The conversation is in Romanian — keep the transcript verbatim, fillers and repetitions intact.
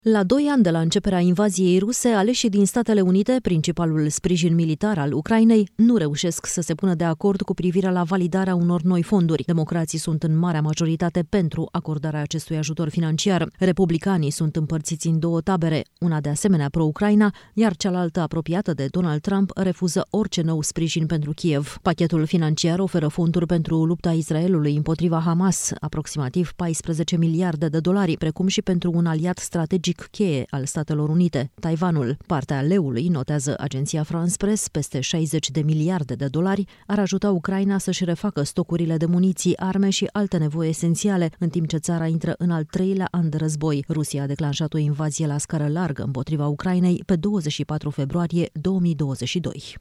La doi ani de la începerea invaziei ruse, aleșii din Statele Unite, principalul sprijin militar al Ucrainei, nu reușesc să se pună de acord cu privire la validarea unor noi fonduri. Democrații sunt în marea majoritate pentru acordarea acestui ajutor financiar. Republicanii sunt împărțiți în două tabere, una de asemenea pro-Ucraina, iar cealaltă apropiată de Donald Trump refuză orice nou sprijin pentru Kiev. Pachetul financiar oferă fonduri pentru lupta Israelului împotriva Hamas, aproximativ paisprezece miliarde de dolari, precum și pentru un aliat strategic cheie al Statelor Unite, Taiwanul. Partea leului, notează agenția France Press, peste șaizeci de miliarde de dolari, ar ajuta Ucraina să-și refacă stocurile de muniții, arme și alte nevoi esențiale, în timp ce țara intră în al treilea an de război. Rusia a declanșat o invazie la scară largă împotriva Ucrainei pe douăzeci și patru februarie două mii douăzeci și doi.